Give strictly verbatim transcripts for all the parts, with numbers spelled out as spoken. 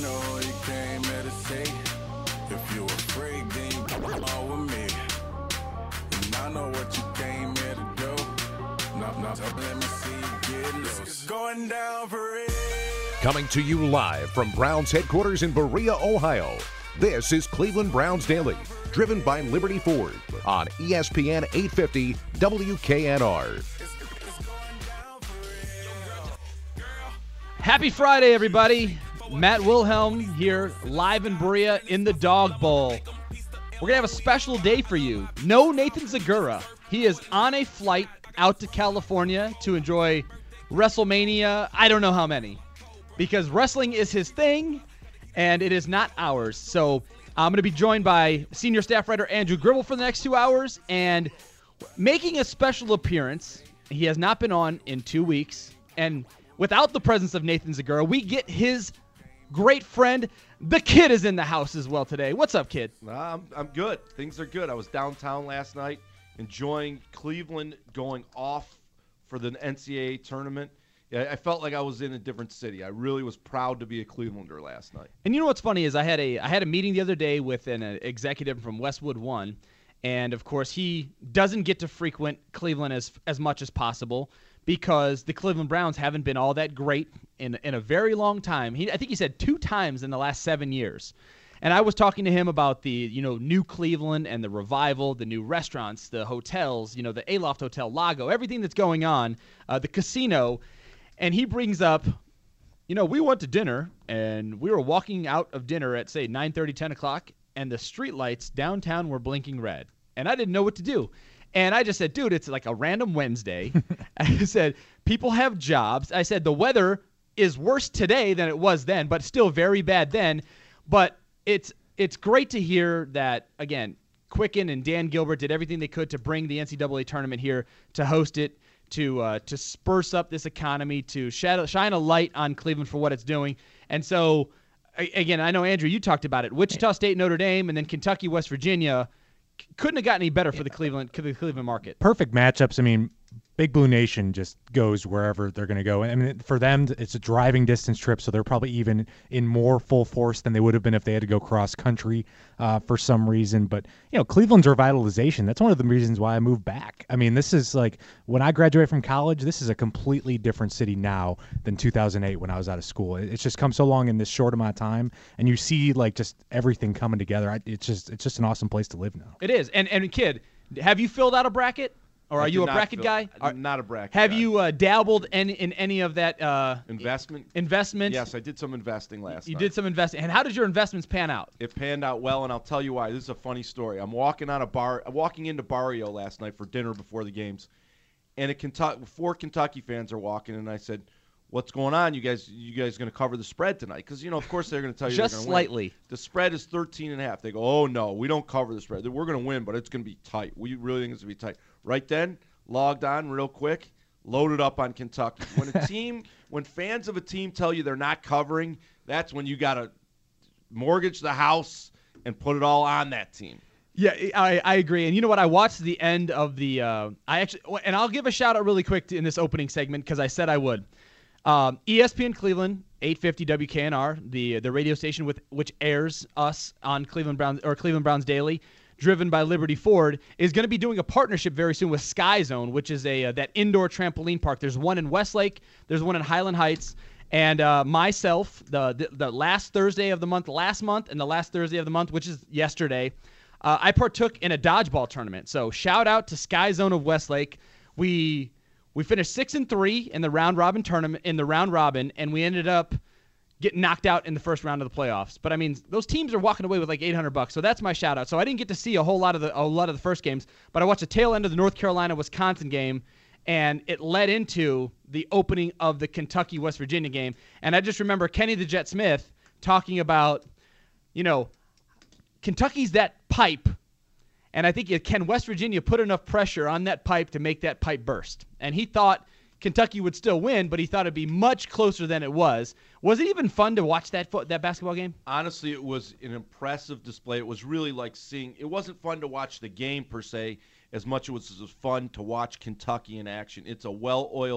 know you came here to see. If you afraid, then you come on with me. And I know what you came here to do. Now, now, let me see you get loose. It's going down for real. Coming to you live from Browns headquarters in Berea, Ohio. This is Cleveland Browns Daily, driven by Liberty Ford on E S P N eight fifty W K N R. Happy Friday, everybody. Matt Wilhelm here, live in Berea in the Dog Bowl. We're going to have a special day for you. No Nathan Zegura. He is on a flight out to California to enjoy WrestleMania, I don't know how many, because wrestling is his thing, and it is not ours. So I'm going to be joined by senior staff writer Andrew Gribble for the next two hours, and making a special appearance, he has not been on in two weeks, and without the presence of Nathan Zegura, we get his great friend. The Kid is in the house as well today. What's up, Kid? I'm, I'm good. Things are good. I was downtown last night enjoying Cleveland going off for the N C double A tournament. Yeah, I felt like I was in a different city. I really was proud to be a Clevelander last night. And you know what's funny is I had a I had a meeting the other day with an uh, executive from Westwood One, and of course he doesn't get to frequent Cleveland as as much as possible because the Cleveland Browns haven't been all that great in in a very long time. He I think he said two times in the last seven years. And I was talking to him about the, you know, new Cleveland and the revival, the new restaurants, the hotels, you know, the Aloft Hotel, Lago, everything that's going on, uh, the casino. And he brings up, you know, we went to dinner, and we were walking out of dinner at, say, nine thirty, ten o'clock, and the streetlights downtown were blinking red. And I didn't know what to do. And I just said, dude, it's like a random Wednesday. I said, people have jobs. I said, the weather is worse today than it was then, but still very bad then. But it's it's great to hear that, again, Quicken and Dan Gilbert did everything they could to bring the N C double A tournament here, to host it, to uh, to spruce up this economy, to shadow, shine a light on Cleveland for what it's doing. And so, again, I know, Andrew, you talked about it. Wichita State, Notre Dame, and then Kentucky, West Virginia couldn't have gotten any better for the Cleveland the Cleveland market. Perfect matchups. I mean, Big Blue Nation just goes wherever they're going to go. I mean, for them, it's a driving distance trip, so they're probably even in more full force than they would have been if they had to go cross country uh, for some reason. But, you know, Cleveland's revitalization, that's one of the reasons why I moved back. I mean, this is like, when I graduated from college, this is a completely different city now than two thousand eight when I was out of school. It's just come so long in this short amount of time, and you see, like, just everything coming together. It's just it's just an awesome place to live now. It is. And, and Kid, have you filled out a bracket? Or are you a bracket feel, guy? I'm not a bracket Have guy. you uh, dabbled in, in any of that uh, investment? Investment? Yes, I did some investing last you night. You did some investing. And how did your investments pan out? It panned out well, and I'll tell you why. This is a funny story. I'm walking on a bar, walking into Barrio last night for dinner before the games, and a Kentucky, four Kentucky fans are walking, and I said, "What's going on? You guys, you guys going to cover the spread tonight?" Because, you know, of course they're going to tell you just they're slightly. Win. The spread is thirteen and a half. They go, "Oh no, we don't cover the spread. We're going to win, but it's going to be tight. We really think it's going to be tight." Right then, logged on real quick, loaded up on Kentucky. When a team, when fans of a team tell you they're not covering, that's when you got to mortgage the house and put it all on that team. Yeah, I, I agree. And you know what? I watched the end of the uh, – I actually – and I'll give a shout-out really quick to, in this opening segment because I said I would. Um, E S P N Cleveland, eight fifty W K N R, the the radio station with which airs us on Cleveland Browns or Cleveland Browns Daily, driven by Liberty Ford, is going to be doing a partnership very soon with Sky Zone, which is a uh, that indoor trampoline park. There's one in Westlake. There's one in Highland Heights. And uh, myself, the, the the last Thursday of the month, last month, and the last Thursday of the month, which is yesterday, uh, I partook in a dodgeball tournament. So shout out to Sky Zone of Westlake. We we finished six and three in the round robin tournament in the round robin, and we ended up getting knocked out in the first round of the playoffs. But I mean, those teams are walking away with like eight hundred bucks. So that's my shout out. So I didn't get to see a whole lot of the a lot of the first games, but I watched the tail end of the North Carolina Wisconsin game, and it led into the opening of the Kentucky West Virginia game. And I just remember Kenny the Jet Smith talking about, you know, Kentucky's that pipe. And I think, can West Virginia put enough pressure on that pipe to make that pipe burst? And he thought Kentucky would still win, but he thought it'd be much closer than it was. Was it even fun to watch that fo- that basketball game? Honestly, it was an impressive display. It was really like seeing – it wasn't fun to watch the game per se as much as it was fun to watch Kentucky in action. It's a well-oiled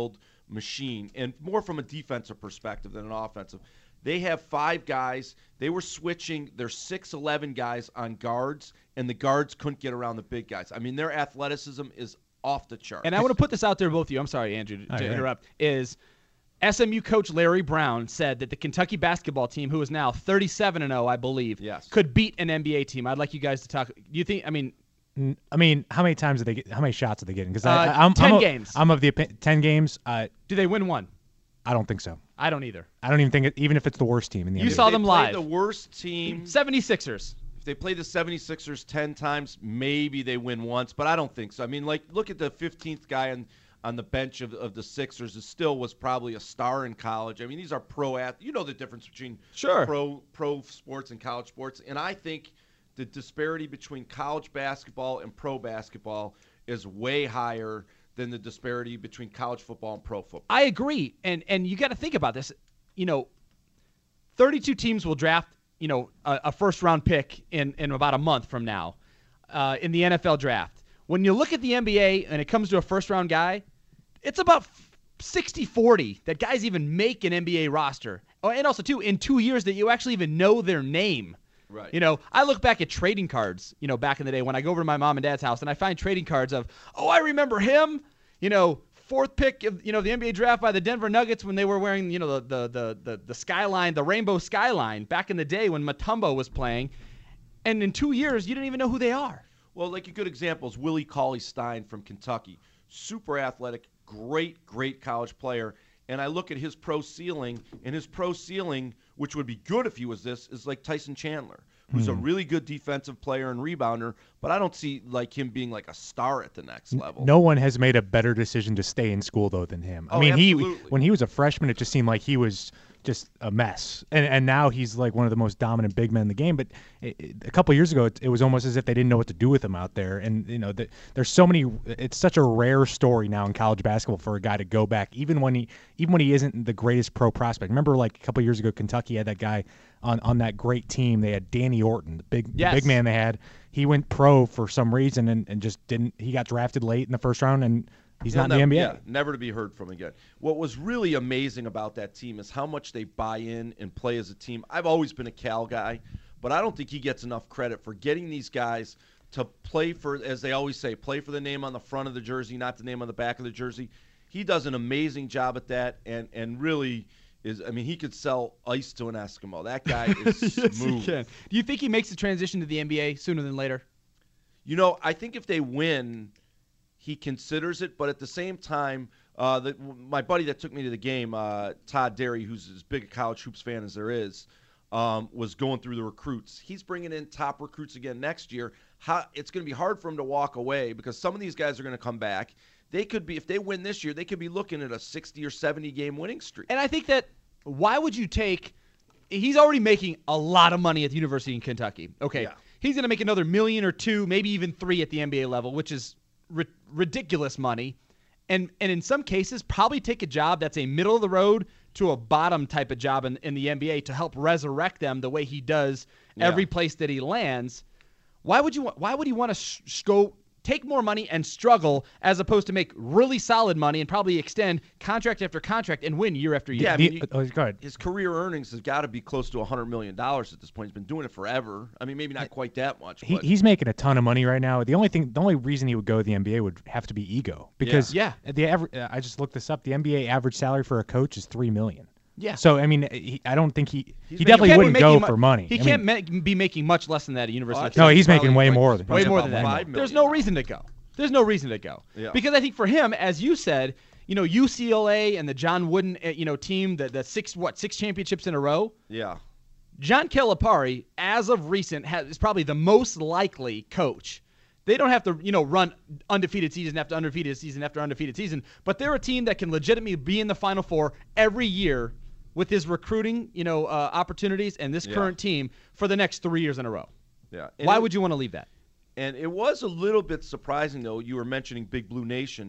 machine, and more from a defensive perspective than an offensive. They have five guys. They were switching their six eleven guys on guards, and the guards couldn't get around the big guys. I mean, their athleticism is off the chart. And I want to put this out there, both of you. I'm sorry, Andrew, to, to right. interrupt. Is S M U coach Larry Brown said that the Kentucky basketball team, who is now thirty-seven and oh, I believe, yes. could beat an N B A team. I'd like you guys to talk. Do you think? I mean, I mean, how many times did they get? How many shots are they getting? Because Uh, I'm ten I'm a- games. I'm of the opi- ten games. Uh, do they win one? I don't think so. I don't either. I don't even think it, even if it's the worst team in the You N B A. saw If they them play live. The worst team. seventy-sixers. If they play the seventy-sixers ten times, maybe they win once, but I don't think so. I mean, like, look at the fifteenth guy on, on the bench of, of the Sixers. Who still was probably a star in college. I mean, these are pro athletes. You know the difference between Sure. pro pro sports and college sports. And I think the disparity between college basketball and pro basketball is way higher than the disparity between college football and pro football. I agree, and and you got to think about this. You know, thirty-two teams will draft, you know, a, a first round pick in in about a month from now, uh, in the N F L draft. When you look at the N B A and it comes to a first round guy, it's about sixty forty that guys even make an N B A roster. Oh, and also too, in two years that you actually even know their name. Right. You know, I look back at trading cards, you know, back in the day when I go over to my mom and dad's house and I find trading cards of, oh, I remember him, you know, fourth pick of, you know, the N B A draft by the Denver Nuggets when they were wearing, you know, the the the the, the skyline, the rainbow skyline back in the day when Mutombo was playing. And in two years, you didn't even know who they are. Well, like a good example is Willie Cauley-Stein from Kentucky. Super athletic, great, great college player. And I look at his pro ceiling, and his pro ceiling, which would be good if he was this, is like Tyson Chandler, who's a really good defensive player and rebounder, but I don't see like him being like a star at the next level. No one has made a better decision to stay in school though than him. I Oh, mean, he absolutely. when he was a freshman, it just seemed like he was just a mess, and and now he's like one of the most dominant big men in the game. But it, it, a couple of years ago, it, it was almost as if they didn't know what to do with him out there. And you know, the, there's so many. It's such a rare story now in college basketball for a guy to go back, even when he even when he isn't the greatest pro prospect. Remember, like a couple of years ago, Kentucky had that guy on on that great team. They had Danny Orton, the big Yes. the big man they had. He went pro for some reason and, and just didn't. He got drafted late in the first round and. He's He'll not in the never, N B A. Yeah, never to be heard from again. What was really amazing about that team is how much they buy in and play as a team. I've always been a Cal guy, but I don't think he gets enough credit for getting these guys to play for, as they always say, play for the name on the front of the jersey, not the name on the back of the jersey. He does an amazing job at that, and and really is. I mean, he could sell ice to an Eskimo. That guy is Yes, smooth. he can. Do you think he makes the transition to the N B A sooner than later? You know, I think if they win, he considers it, but at the same time, uh, the, my buddy that took me to the game, uh, Todd Derry, who's as big a college hoops fan as there is, um, was going through the recruits. He's bringing in top recruits again next year. How, it's going to be hard for him to walk away because some of these guys are going to come back. They could be, if they win this year, they could be looking at a sixty or seventy game winning streak. And I think that why would you take – he's already making a lot of money at the University in Kentucky. Okay, Yeah. He's going to make another million or two, maybe even three at the N B A level, which is ri- ridiculous money. And and in some cases, probably take a job that's a middle of the road to a bottom type of job in, in the N B A to help resurrect them the way he does Yeah. every place that he lands. Why would you? wa- Why would he want to sh- sh- go take more money and struggle as opposed to make really solid money and probably extend contract after contract and win year after year? Yeah, I The- mean, you- oh, go ahead. his career earnings has got to be close to one hundred million dollars at this point. He's been doing it forever. I mean, maybe not quite that much. He, but he's making a ton of money right now. The only thing, the only reason he would go to the N B A would have to be ego, because Yeah. the aver- uh, I just looked this up. The N B A average salary for a coach is three million. Yeah. So I mean, he, I don't think he he making- definitely He can't be wouldn't go making mu- for money. He I can't mean, ma- be making much less than that at University. Oh, of I No, think he's probably making way like- more than- probably Way more about than that. five There's million no dollars. reason to go. There's no reason to go. Yeah. Because I think for him, as you said, you know, U C L A and the John Wooden, uh, you know, team, the, the six what six championships in a row. Yeah. John Calipari, as of recent, has, is probably the most likely coach. They don't have to, you know, run undefeated season after undefeated season after undefeated season, but they're a team that can legitimately be in the Final Four every year with his recruiting, you know, uh, opportunities and this Yeah. current team for the next three years in a row. Yeah. And Why it- would you want to leave that? And it was a little bit surprising, though. You were mentioning Big Blue Nation.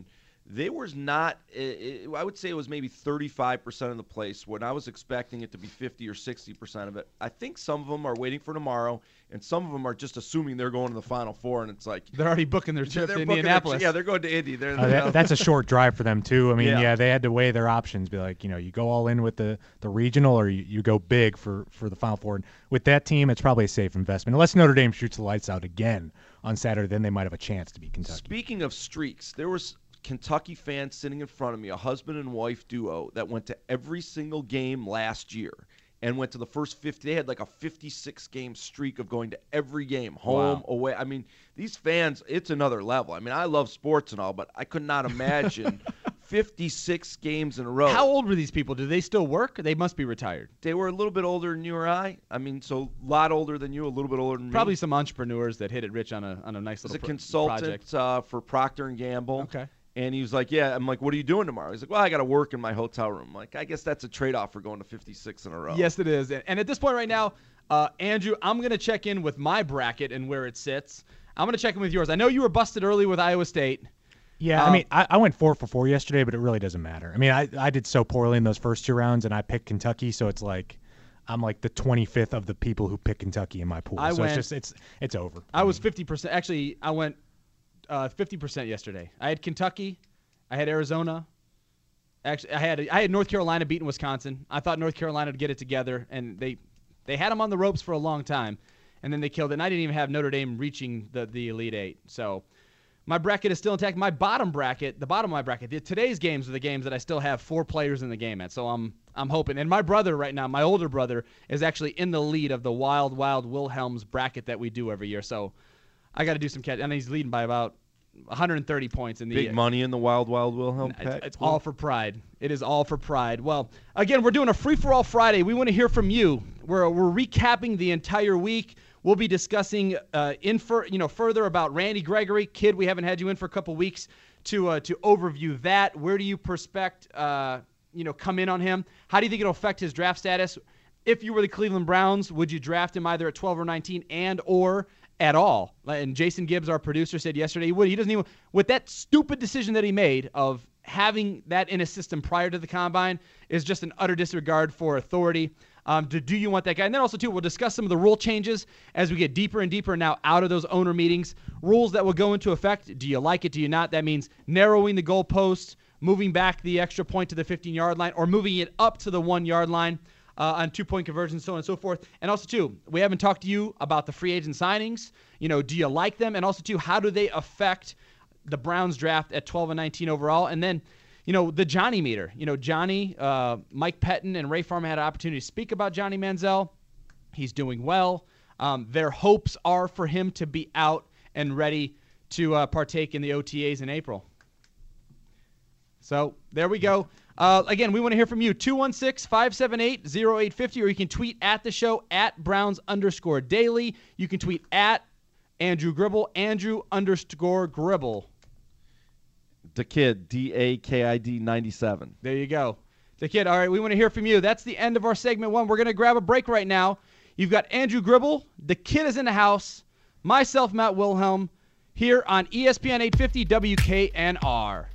They was not. It, I would say it was maybe thirty-five percent of the place when I was expecting it to be fifty or sixty percent of it. I think some of them are waiting for tomorrow, and some of them are just assuming they're going to the Final Four, and it's like they're already booking their trip they're to booking Indianapolis. Their, yeah, they're going to Indy. They're, Uh, that, that's a short drive for them too. I mean, Yeah. yeah. they had to weigh their options. Be like, you know, you go all in with the, the regional, or you, you go big for, for the Final Four. And with that team, it's probably a safe investment, unless Notre Dame shoots the lights out again on Saturday. Then they might have a chance to beat Kentucky. Speaking of streaks, there was Kentucky fans sitting in front of me, a husband and wife duo that went to every single game last year and went to the first fifty. They had like a fifty-six game streak of going to every game, home, Wow. away. I mean, these fans, it's another level. I mean, I love sports and all, but I could not imagine fifty-six games in a row. How old were these people? Do they still work? They must be retired. They were a little bit older than you or I. I mean, so a lot older than you, a little bit older than me. Probably some entrepreneurs that hit it rich on a on a nice He's little a pro- consultant project. uh, for Procter and Gamble. Okay. And he was like, yeah. I'm like, what are you doing tomorrow? He's like, well, I got to work in my hotel room. I'm like, I guess that's a trade-off for going to fifty-six in a row. Yes, it is. And at this point right now, uh, Andrew, I'm going to check in with my bracket and where it sits. I'm going to check in with yours. I know you were busted early with Iowa State. Yeah, Um, I mean, I, I went four for four yesterday, but it really doesn't matter. I mean, I, I did so poorly in those first two rounds, and I picked Kentucky, so it's like I'm like the twenty-fifth of the people who pick Kentucky in my pool. I so went- it's just it's it's over. I was fifty percent. Actually, I went uh, fifty percent yesterday. I had Kentucky. I had Arizona. Actually, I had I had North Carolina beating Wisconsin. I thought North Carolina would get it together, and they they had them on the ropes for a long time, and then they killed it. And I didn't even have Notre Dame reaching the, the Elite Eight. So my bracket is still intact. My bottom bracket, the bottom of my bracket, the, today's games are the games that I still have four players in the game at. So I'm I'm hoping. And my brother right now, my older brother, is actually in the lead of the Wild Wild Wilhelms bracket that we do every year. So I got to do some catch. And he's leading by about one hundred thirty points in the Big money in the Wild Wild Wilhelm it's, pack. it's all for pride. It is all for pride. Well, again, we're doing a free-for-all Friday. We want to hear from you. We're, we're recapping the entire week. We'll be discussing uh, in for, you know, further about Randy Gregory. Kid, we haven't had you in for a couple weeks to uh, to overview that. Where do you prospect, uh, you know, come in on him? How do you think it'll affect his draft status? If you were the Cleveland Browns, would you draft him either at twelve or nineteen and or at all? And Jason Gibbs, our producer, said yesterday he would. He doesn't even, with that stupid decision that he made of having that in his system prior to the combine, is just an utter disregard for authority. Um, do, do you want that guy? And then also, too, we'll discuss some of the rule changes as we get deeper and deeper now out of those owner meetings. Rules that will go into effect. Do you like it? Do you not? That means narrowing the goalposts, moving back the extra point to the fifteen-yard line, or moving it up to the one-yard line. Uh, on two-point conversions, so on and so forth. And also, too, we haven't talked to you about the free agent signings. You know, do you like them? And also, too, how do they affect the Browns draft at twelve and nineteen overall? And then, you know, the Johnny meter. You know, Johnny, uh, Mike Pettin, and Ray Farmer had an opportunity to speak about Johnny Manziel. He's doing well. Um, their hopes are for him to be out and ready to uh, partake in the O T As in April. So there we go. Uh, again, we want to hear from you. two one six, five seven eight, zero eight five zero, or you can tweet at the show at Browns underscore daily. You can tweet at Andrew Gribble, Andrew underscore Gribble. The Kid, D A K I D ninety-seven. There you go. The Kid. All right, we want to hear from you. That's the end of our segment one. We're going to grab a break right now. You've got Andrew Gribble. The Kid is in the house. Myself, Matt Wilhelm, here on E S P N eight fifty W K N R.